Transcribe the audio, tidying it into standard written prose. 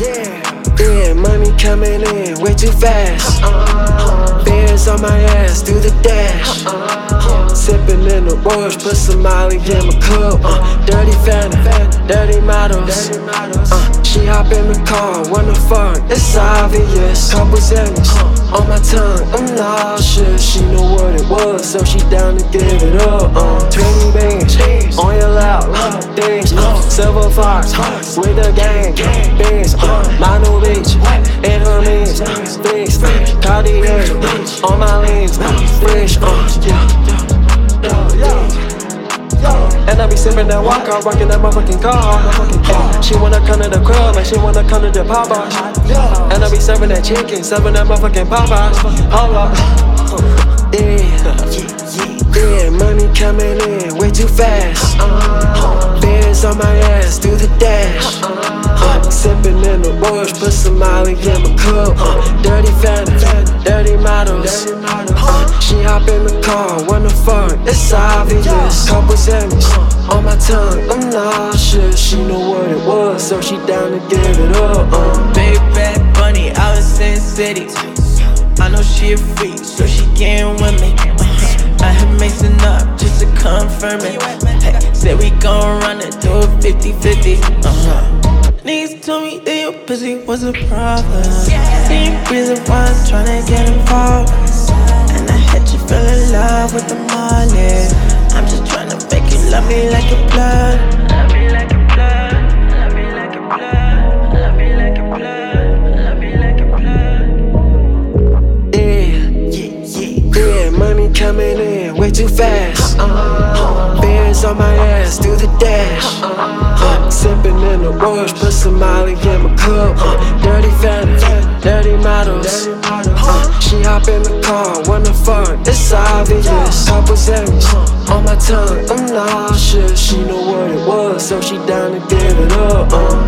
Yeah, money coming in way too fast. Bears on my ass, do the dash. Sippin' in the wash, put some Molly in my cup. Dirty Fanta, dirty models. She hop in the car, wanna fuck, it's obvious. Couple Xannies on my tongue, I'm nauseous. She know what it was, so she down to give it up. 20 bands on your lap, dance. Silver Fox with the gang, bands. My new bitch and her mans, fix. Cartier on my lens, fresh. And I be sippin' that walk-off, rockin' that motherfucking car. She wanna come to the club, like she wanna come to the Popeyes. And I be serving that chicken, serving that motherfucking Popeyes. Hold up. Yeah, money coming in way too fast. Bears on my ass, do the dash. Sippin' in the wash, put some Molly in my cup. Dirty Fanta, dirty models. She hop in the car, wanna fuck, it's obvious. Couple Xannies on my tongue, I'm nauseous. She know what it was, so she down to give it up. Big bad bunny out in Sin City. I know she a freak, so she getting with me. I had Mason up just to confirm it. Hey, said we gon' run it, do it 50-50. Niggas told me that your pussy was a problem. Same reason why I'm tryna get involved. And I had you fell in love with the Molly. I'm just tryna make you love me like a blood. Love me like a blood. Love me like a blood. Love me like a blood. Love me like a blood. Yeah, money coming in way too fast. Bears on my ass, do the dash. Sippin' in the wash, put some Molly in my cup. Dirty Fanta, dirty models. She hop in the car, wanna fuck, it's obvious. Couple Xannies on my tongue, I'm nauseous. She know what it was, so she down to give it up.